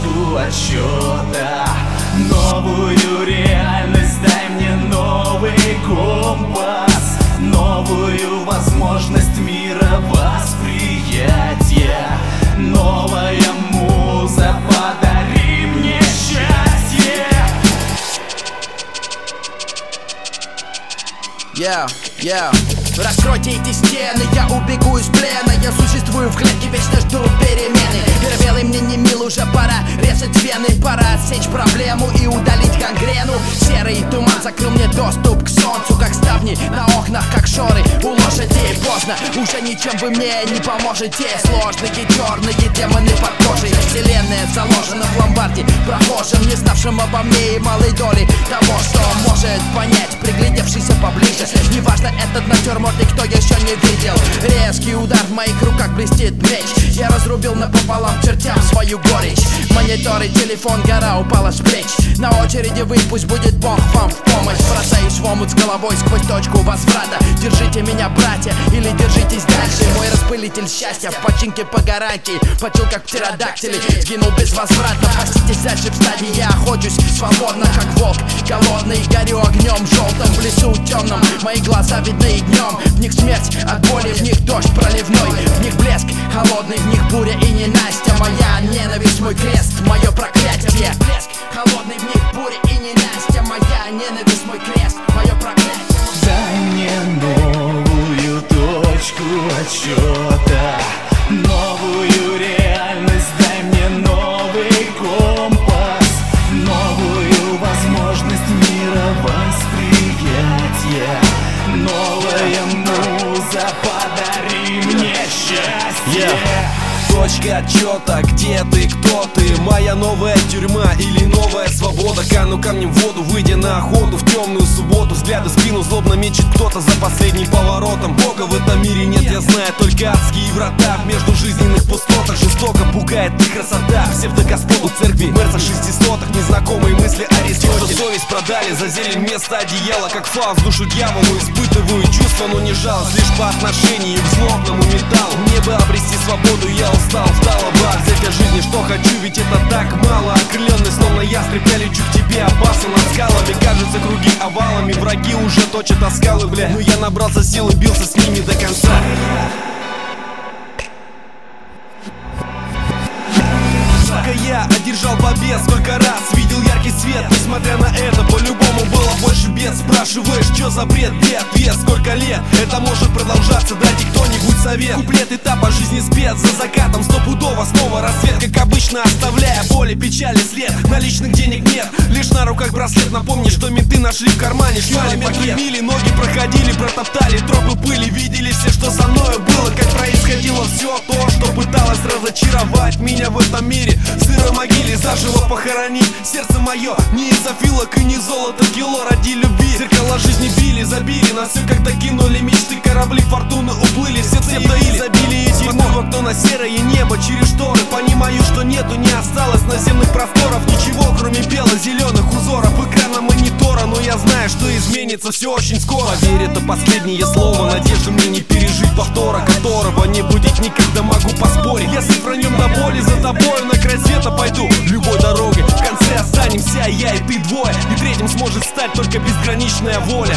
точку отсчета. Новую реальность, дай мне новый компас, новую возможность мира восприятия. Новая муза, подари мне счастье. Раскройте эти стены, я убегу из плена. Я существую в клетке, вечно жду перемены. Первелый мне не мил, уже пора резать вены. Пора отсечь проблему и удалить гангрену. Серый туман закрыл мне доступ к солнцу, как ставни на окнах, как шоры у лошадей. Поздно, уже ничем вы мне не поможете. Сложные черные демоны под кожей. Вселенная заложена в ломбарде прохожим, не знавшим обо мне и малой доли того, что может понять, приглядевшийся поближе. Неважно, этот натюрморт и кто еще не видел. Резкий удар, в моих руках блестит меч. Я разрубил напополам чертям свою горечь. Мониторы, телефон, гора упала с плеч. На очереди вы, пусть будет Бог вам в помощь. Бросаюсь в омут с головой сквозь точку возврата. Держите меня, братья, или держитесь дальше. Мой распылитель счастья в починке по гарантии. Почил как птеродактили, сгинул безвозвратно. Проститесь дальше в стадии, я охочусь свободно, как волк голодный. Горю огнем желтым в лесу темном. Мои глаза видны и днем. В них смерть от боли, в них дождь проливной. В них блеск холодный, в них буря и ненастья. Моя ненависть, мой крест, мое проклятие. Блеск холодный, в них буря и ненастья. Моя ненависть, мой крест, мое проклятие. Дай мне новую точку отсчета, новую реальность, дай мне новый компас, новую возможность мира восприятия. Новая муза, подари мне счастье. Точка отчета, где ты, кто ты? Моя новая тюрьма или новая свобода? Кану камнем в воду, выйдя на охоту в темную субботу. Взгляды в спину злобно мечет кто-то за последним поворотом. Бога в этом мире нет, я знаю только адские врата. Между жизненных пустотах жестоко пугает их красота. Псевдогоспод у церкви, мерца 600-х. Незнакомые мысли Аристотеля. Совесть продали за зелень вместо одеяла. Как Фауст душу дьяволу испытываю чувства, но не жалость. Лишь по отношению к злобному металлу. Мне бы обрести свободу, я устал, вдалоба взять о жизни, что хочу, ведь это так мало. Окрыленный словно ястреб, я лечу к тебе, опасно над скалами. Кажется, круги овалами, враги уже точат оскалы, бля. Но я набрался сил и бился с ними до конца. Я одержал побед, сколько раз видел яркий свет. Несмотря на это, по-любому было больше бед. Спрашиваешь, что за бред, где ответ? Сколько лет это может продолжаться? Дайте кто-нибудь совет. Куплет этапа жизни спец, за закатом стопудово снова рассвет. Как обычно, оставляя боли, печали след. Наличных денег нет, лишь на руках браслет. Напомни, что менты нашли в кармане шмали пакет. Мили, ноги проходили, протоптали тропы пыли. Видели все, что со мною было, как происходило все то, что пыталось разочаровать меня в этом мире. В сырой могиле заживо похоронить сердце мое. Не из афилок и не золото кило ради любви. Зеркала жизни били, забили нас все, когда кинули мечты. Корабли фортуны уплыли, все цепи забили эти дерьмо. Кто на серое небо через шторы. Понимаю, что нету, не осталось наземных просторов. Ничего, кроме бело-зеленых узоров экрана монитора. Но я знаю, что изменится все очень скоро. Поверь, это последнее слово. Надежды мне не пережить повтора, которого не будет никогда, могу поспорить. Если пронем до боли, за тобою на край света пойду любой дорогой. В конце останемся я и ты двое. И третьим сможет стать только безграничная воля.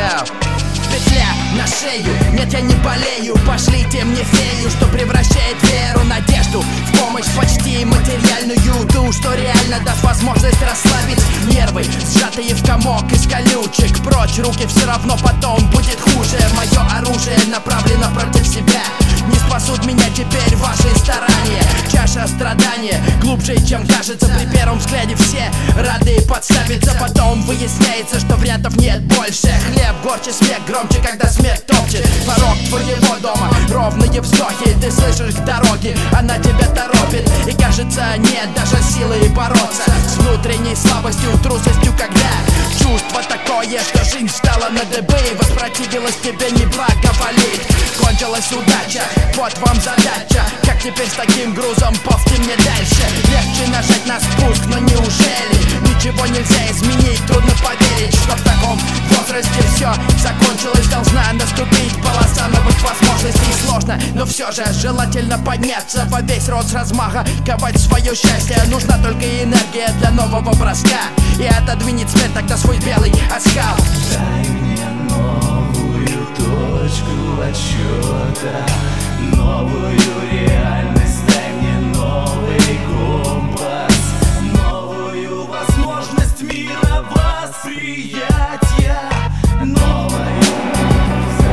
Петля на шею, нет, я не болею. Пошлите мне фею, что превращает веру, надежду в помощь почти материальную. Ту, что реально даст возможность расслабить нервы, сжатые в комок из колючек. Прочь руки, все равно потом будет хуже. Мое оружие направлено против себя. Не спасут меня теперь ваши старания. Чаша страдания глубже, чем кажется. При первом взгляде все рады подставиться. Потом выясняется, что вариантов нет больше. Хлеб горче, смех громче, когда смерть топчет порог твоего дома. Ровные вздохи, ты слышишь к дороге, она тебя торопит. И кажется, нет даже силы бороться с внутренней слабостью, трусостью, когда чувство такое, что жизнь встала на дыбы. Воспротивилась тебе, не благоволит. Кончилась удача, вот вам задача. Как теперь с таким грузом ползти мне дальше? Легче нажать на спуск, но неужели ничего нельзя изменить? Трудно поверить, что в таком возрасте все закончилось. Должна наступить полоса новых возможностей. возможностей сложно, но все же желательно подняться во весь рост с размаха, ковать свое счастье. Нужна только энергия для нового броска, и отодвинет свет тогда свой белый оскал. Дай мне новую точку отсчета, новую реальность, дай мне новый компас, новую возможность мира восприятия, новая муза.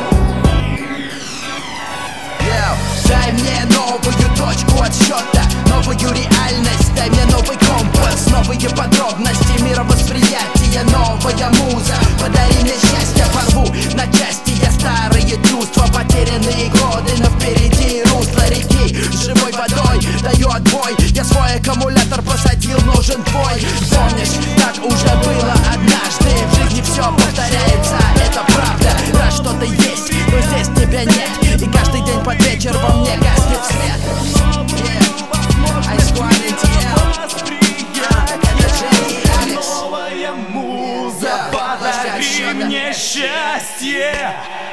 Дай мне новую точку отсчета, новую реальность, дай мне новый компас, новые подробности мировосприятия, новая муза. Подари мне счастье, порву на части я старые чувства, потерянные годы, но впереди русло реки с живой водой. Даю отбой, я свой аккумулятор посадил, нужен твой. Помнишь, так уже было однажды, в жизни все повторяется, это правда. Раз что-то есть, но здесь тебя нет, и каждый день под вечер во мне гаснет свет. Новая муза, подари мне счастье.